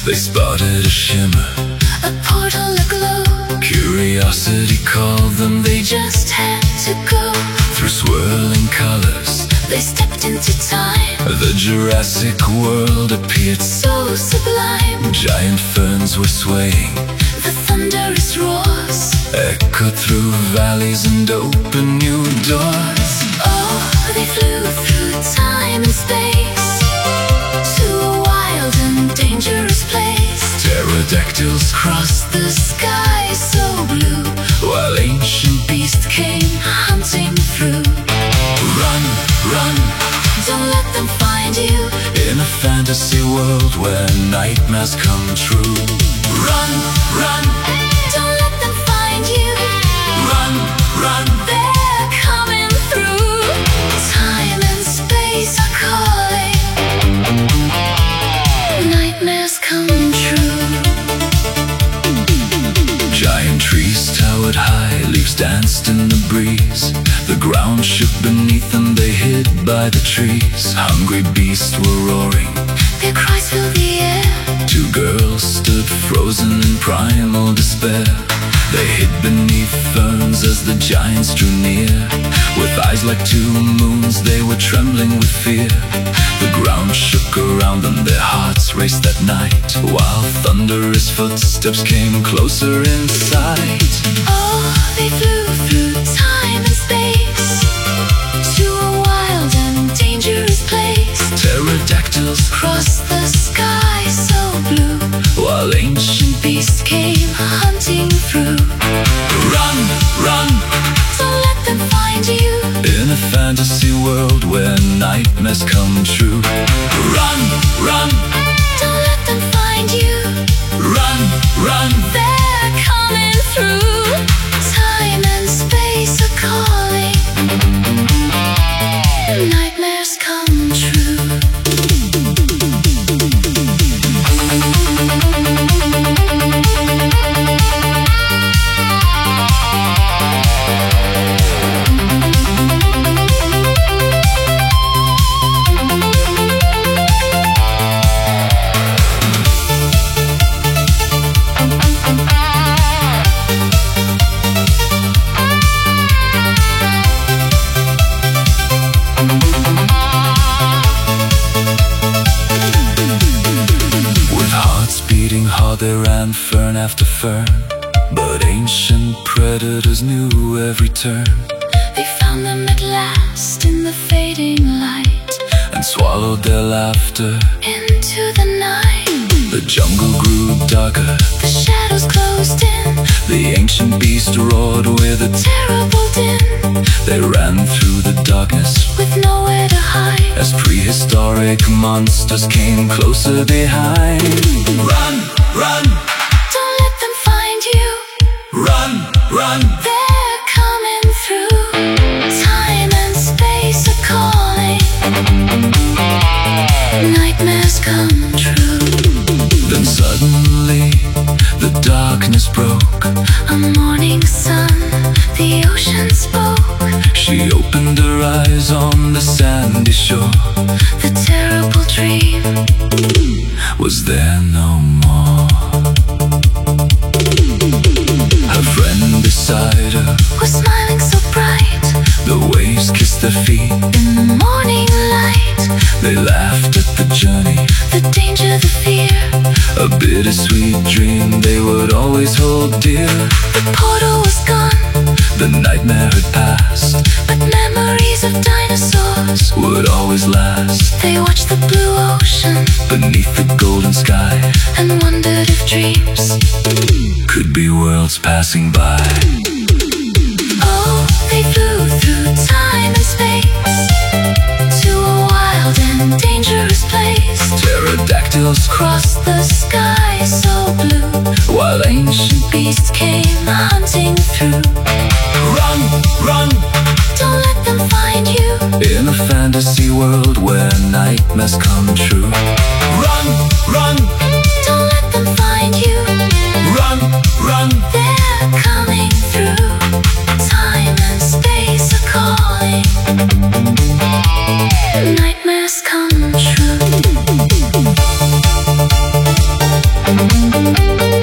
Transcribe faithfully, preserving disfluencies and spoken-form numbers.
They spotted a shimmer, a portal aglow. Curiosity called them, they Just had to go. through swirling colors. They stepped into time, The Jurassic world appeared, so sublime. giant ferns were swaying, The thunderous roars. echoed through valleys and opened new doors. Oh, they flew through time and space to a wild and dangerous place. Pterodactyls Crossed the sky so blue, while ancient beast came hunting through. run, run Don't let them find you in a fantasy world where nightmares come true. Run, run, Don't let them find you. run, run. They're coming through. Time and space are calling. Nightmares come true. Giant trees towered high, leaves danced in the breeze. The ground shook beneath them, they hid by the trees. Hungry beasts were roaring, Their cries fill the air. two girls stood frozen in primal despair. They hid beneath ferns as the giants drew near. With eyes like two moons, they were trembling with fear. The ground shook around them, their hearts raced that night, while thunderous footsteps came closer in sight. Oh, they flew through time and space to a wild and dangerous place. Pterodactyls Crossed the sky so blue, while ancient beast came hunting through. run, run Don't let them find you. in a fantasy world where nightmares come true. Run, run, Don't let them find you. run, run. They're coming through. Time and space are calling. Nightmares come true. They ran fern after fern, but ancient predators knew every turn, They found them at last in the fading light, and swallowed their laughter. into the night. The jungle grew darker, The shadows closed in, the ancient beast roared with a terrible din. They ran through the darkness With nowhere to hide, as prehistoric monsters came closer behind. Run, run, don't let them find you. run, run. They're coming through. Time and space are calling. Nightmares come true. Then suddenly the darkness broke. A morning sun, the ocean spoke. She opened her eyes on the sandy shore. The terrible dream Was there no more? Her friend beside her, was smiling so bright. the waves kissed their feet. In the morning light, They laughed at the journey, the danger, the fear. a bittersweet dream they would always hold dear. The portal was gone, The nightmare had passed, but memories of dinosaurs. would always last. They watched the blue ocean Beneath the golden sky, and wondered if dreams could be worlds passing by. Oh, they flew through time and space to a wild and dangerous place. Pterodactyls Crossed the sky so blue, while ancient beast came hunting through. run, run Don't let them find you. in a fantasy world where nightmares come true. Run, run, Don't let them find you. run, run. They're coming through. Time and space are calling. Nightmares come true. Thank